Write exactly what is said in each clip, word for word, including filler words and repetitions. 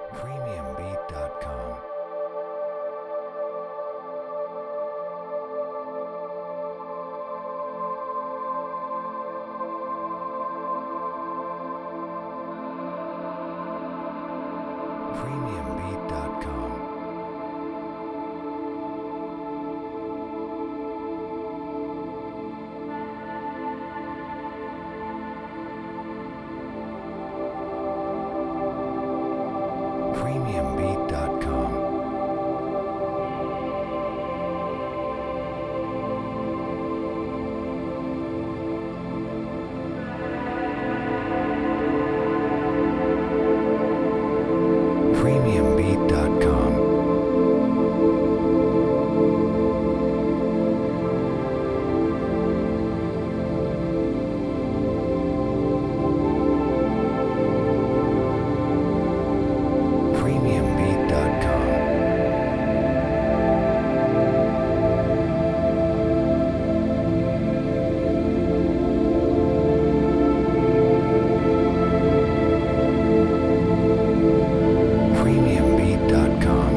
premium beat dot com. premium beat dot com. premium beat dot com. premium beat dot com. premium beat dot com. premium beat dot com.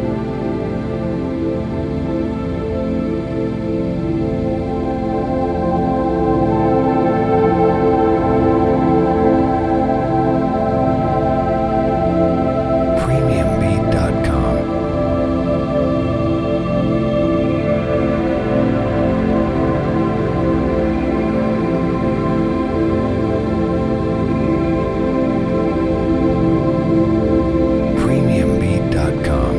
premium beat dot com. premium beat dot com.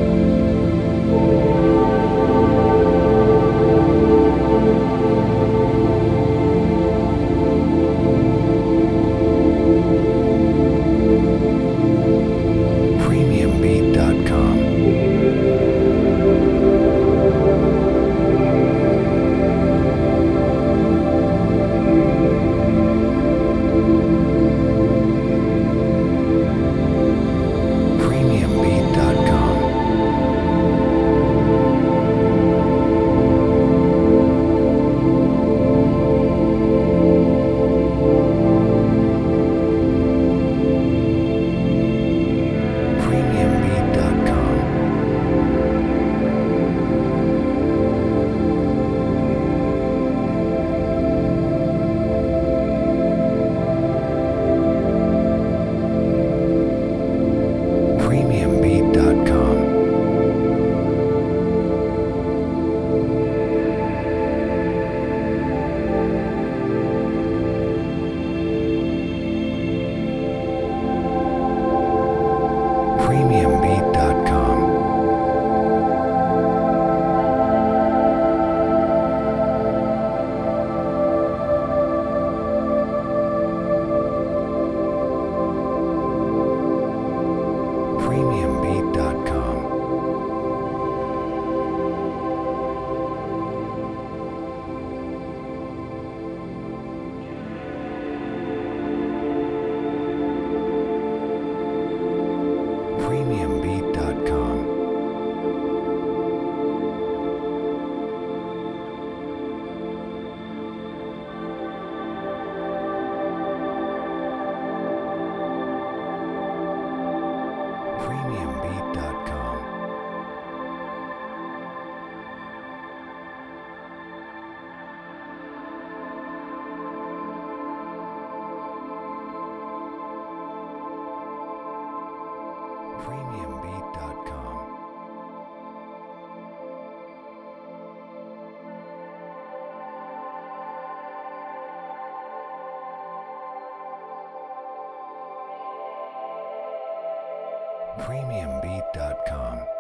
premium beat dot com. premium beat dot com. premium beat dot com. premium beat dot com. premium beat dot com. premium beat dot com. premium beat dot com. premium beat dot com. premium beat dot com. premium beat dot com.